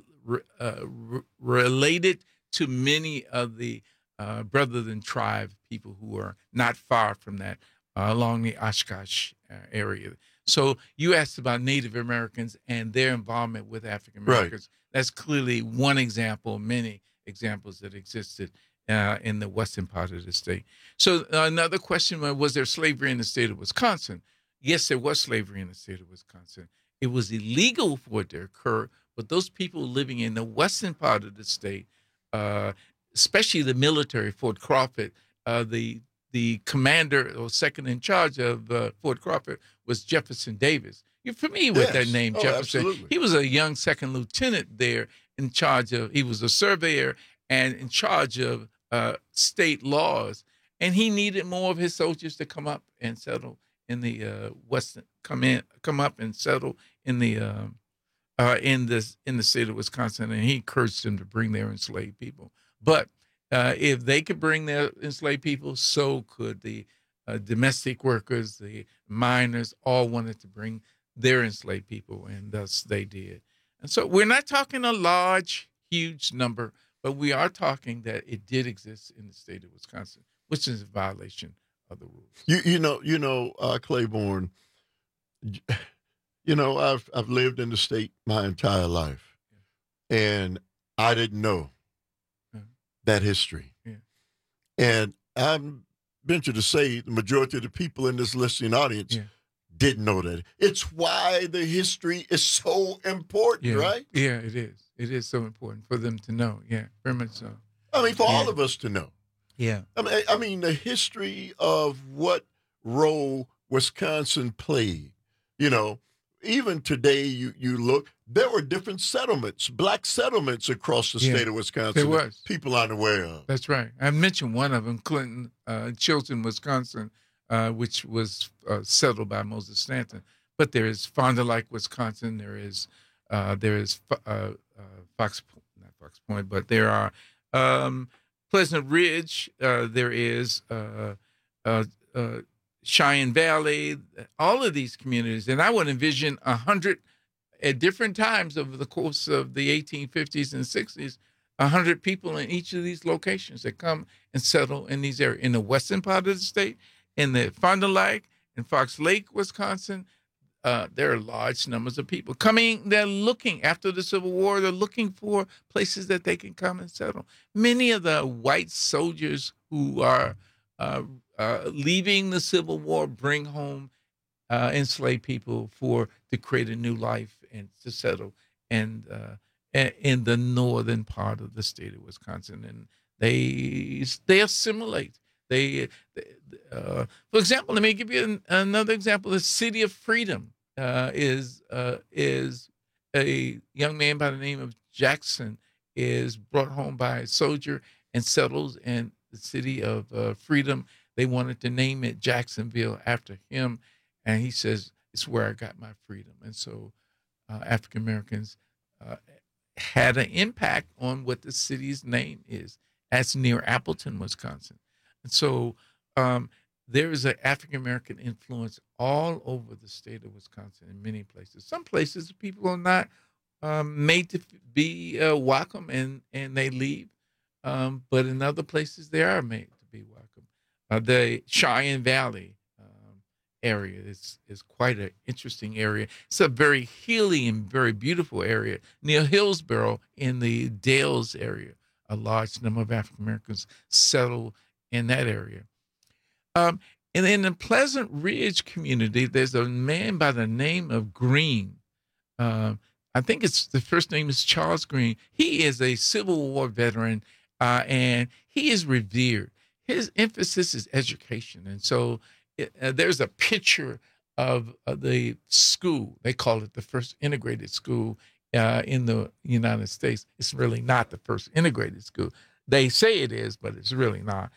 Speaker 16: related to many of the brother than tribe people who are not far from that along the Oshkosh area. So you asked about Native Americans and their involvement with African Americans. Right. That's clearly one example of many examples that existed in the western part of the state. So another question was there slavery in the state of Wisconsin? Yes, there was slavery in the state of Wisconsin. It was illegal for it to occur, but those people living in the western part of the state, especially the military, Fort Crawford, the commander or second in charge of Fort Crawford was Jefferson Davis. You're familiar with that name, Jefferson.
Speaker 19: Absolutely.
Speaker 16: He was a young second lieutenant there in charge of, he was a surveyor and in charge of state laws. And he needed more of his soldiers to come up and settle in the western, come up and settle in the state of Wisconsin, and he encouraged them to bring their enslaved people. But if they could bring their enslaved people, so could the domestic workers, the miners, all wanted to bring their enslaved people, and thus they did. And so we're not talking a large, huge number, but we are talking that it did exist in the state of Wisconsin, which is a violation of the rules.
Speaker 19: You know, Claiborne, I've lived in the state my entire life, and I didn't know that history. Yeah. And I venture to say the majority of the people in this listening audience didn't know that. It's why the history is so important, right?
Speaker 16: Yeah, it is. It is so important for them to know. Yeah, very much so.
Speaker 19: I mean, for all of us to know.
Speaker 16: Yeah.
Speaker 19: I mean, the history of what role Wisconsin played, even today you look, there were different settlements, black settlements across the state of Wisconsin.
Speaker 16: There was.
Speaker 19: People aren't aware of.
Speaker 16: That's right. I mentioned one of them, Clinton, Chilton, Wisconsin, which was settled by Moses Stanton. But there is Fond du Lac, Wisconsin. There is Fox Point, but there are Pleasant Ridge. There is Cheyenne Valley, all of these communities. And I would envision 100 at different times over the course of the 1850s and 60s, 100 people in each of these locations that come and settle in these areas. In the western part of the state, in the Fond du Lac, in Fox Lake, Wisconsin, there are large numbers of people coming. They're looking, after the Civil War, they're looking for places that they can come and settle. Many of the white soldiers who are leaving the Civil War bring home enslaved people to create a new life and to settle in the northern part of the state of Wisconsin. And they assimilate. For example, let me give you another example. The City of Freedom is a young man by the name of Jackson is brought home by a soldier and settles in the City of Freedom. They wanted to name it Jacksonville after him, and he says, it's where I got my freedom. And so African Americans had an impact on what the city's name is. That's near Appleton, Wisconsin. And so there is an African-American influence all over the state of Wisconsin in many places. Some places people are not made to be welcome and they leave. But in other places, they are made to be welcome. The Cheyenne Valley area is quite an interesting area. It's a very healing and very beautiful area. Near Hillsboro in the Dales area, a large number of African Americans settle in that area. And in the Pleasant Ridge community, there's a man by the name of Green. I think the first name is Charles Green. He is a Civil War veteran, and he is revered. His emphasis is education. And so there's a picture of the school. They call it the first integrated school in the United States. It's really not the first integrated school. They say it is, but it's really not.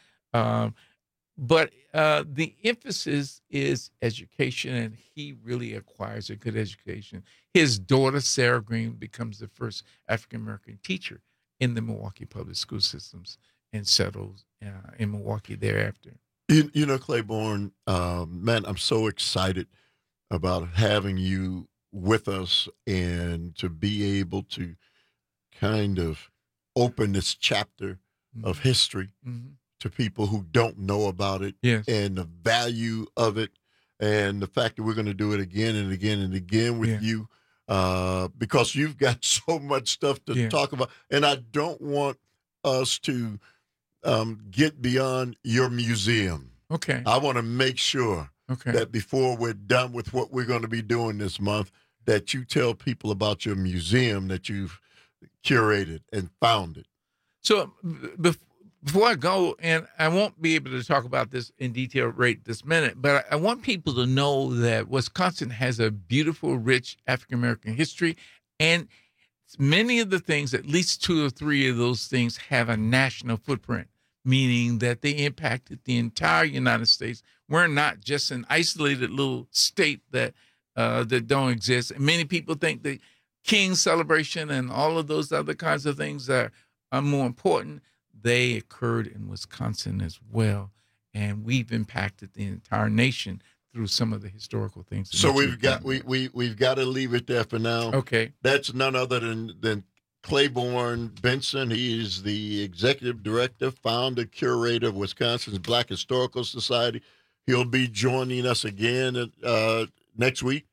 Speaker 16: But the emphasis is education, and he really acquires a good education. His daughter, Sarah Green, becomes the first African-American teacher in the Milwaukee public school systems and settles in Milwaukee thereafter.
Speaker 19: You know, Claiborne, man, I'm so excited about having you with us and to be able to kind of open this chapter of history to people who don't know about it, and the value of it, and the fact that we're going to do it again and again and again with you, because you've got so much stuff to talk about. And I don't want us to get beyond your museum.
Speaker 16: Okay.
Speaker 19: I want to make sure that before we're done with what we're going to be doing this month, that you tell people about your museum that you've curated and founded.
Speaker 16: So before I go, and I won't be able to talk about this in detail right this minute, but I want people to know that Wisconsin has a beautiful, rich African-American history, and many of the things, at least 2 or 3 of those things, have a national footprint, meaning that they impacted the entire United States. We're not just an isolated little state that don't exist. And many people think the King celebration and all of those other kinds of things are more important. They occurred in Wisconsin as well, and we've impacted the entire nation through some of the historical things.
Speaker 19: So we've got to leave it there for now.
Speaker 16: Okay,
Speaker 19: that's none other than Claiborne Benson. He is the executive director, founder, curator of Wisconsin's Black Historical Society. He'll be joining us again next week,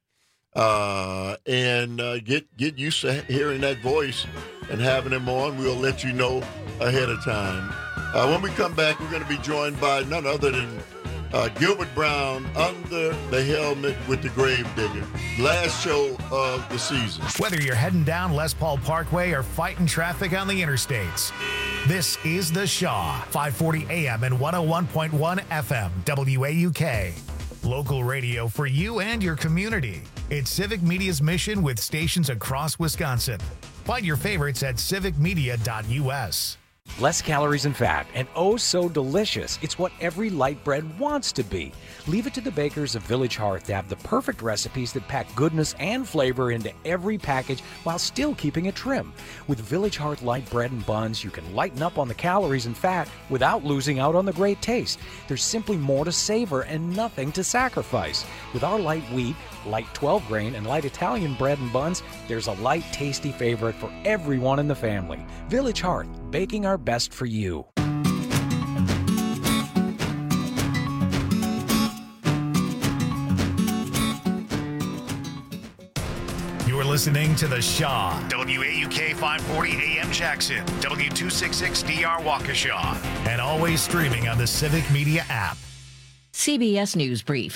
Speaker 19: and get used to hearing that voice and having him on. We'll let you know ahead of time. When we come back, we're going to be joined by none other than Gilbert Brown, Under the Helmet with the Gravedigger. Last show of the season.
Speaker 1: Whether you're heading down Les Paul Parkway or fighting traffic on the interstates, this is The Shaw, 540 AM and 101.1 FM, WAUK. Local radio for you and your community. It's Civic Media's mission with stations across Wisconsin. Find your favorites at civicmedia.us.
Speaker 3: Less calories and fat, and oh so delicious. It's what every light bread wants to be. Leave it to the bakers of Village Hearth to have the perfect recipes that pack goodness and flavor into every package while still keeping it trim. With Village Hearth light bread and buns, you can lighten up on the calories and fat without losing out on the great taste. There's simply more to savor and nothing to sacrifice. With our light wheat, light 12-grain, and light Italian bread and buns, there's a light, tasty favorite for everyone in the family. Village Hearth, baking our best for you.
Speaker 1: listening to The Shaw. WAUK 540 AM Jackson, W266DR Waukesha, and always streaming on the Civic Media app.
Speaker 4: CBS News Brief.